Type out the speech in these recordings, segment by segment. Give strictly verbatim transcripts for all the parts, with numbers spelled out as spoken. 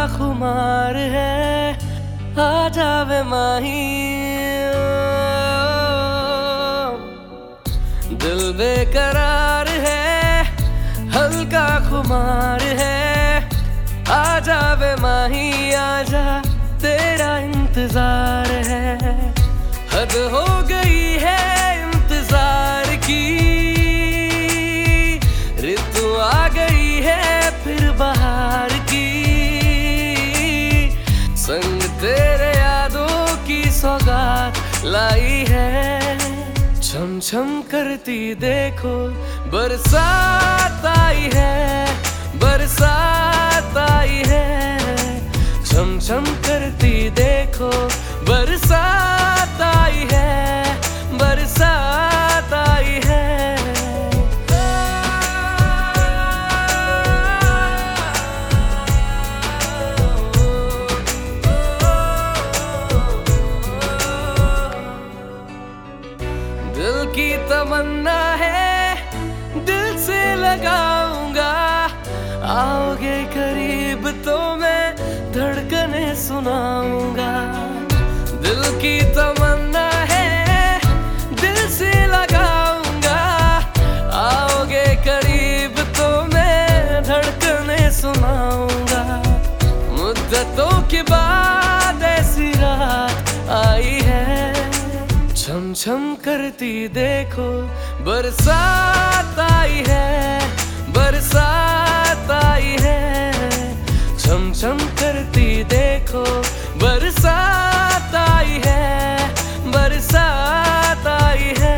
खुमार है, आ जावे माही। दिल बेकरार है, हल्का खुमार है, आ जावे माही आजा, तेरा इंतजार है। हद हो गई है इंतजार की, ऋतु आ गई है फिर बहार की। संग तेरे यादों की सौगात लाई है, छम छम करती देखो बरसात आई है, बरसात आई है। छम छम करती देखो बरसात आई है, बरसात आई है। दिल की तमन्ना है, दिल से लगाऊंगा, आओगे करीब तो मैं धड़कने सुनाऊंगा। दिल की तमन्ना है, दिल से लगाऊंगा, आओगे करीब तो मैं धड़कने सुनाऊंगा। मुद्दतों के बाद ऐसी रात आई है, छम छम करती देखो बरसात आई है, बरसात आई है। छम छम करती देखो बरसात आई है, बरसात आई है।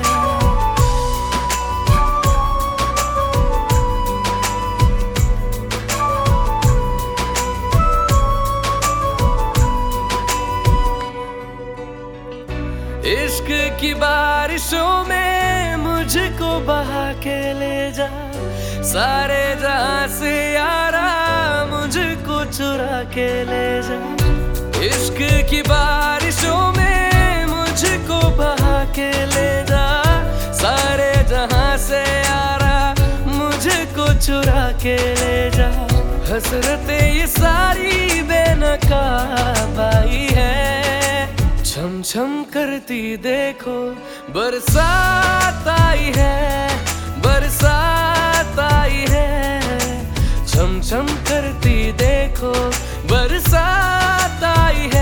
इश्क की बारिशों में मुझको बहा के ले जा, सारे जहां से यारा मुझको चुरा के ले जा। इश्क की बारिशों में मुझको बहा के ले जा, सारे जहां से यारा मुझको चुरा के ले जा। हसरतें ये सारी बेनकाब आई है, छम छम करती देखो बरसात आई है, बरसात आई है। छम छम करती देखो बरसात आई है,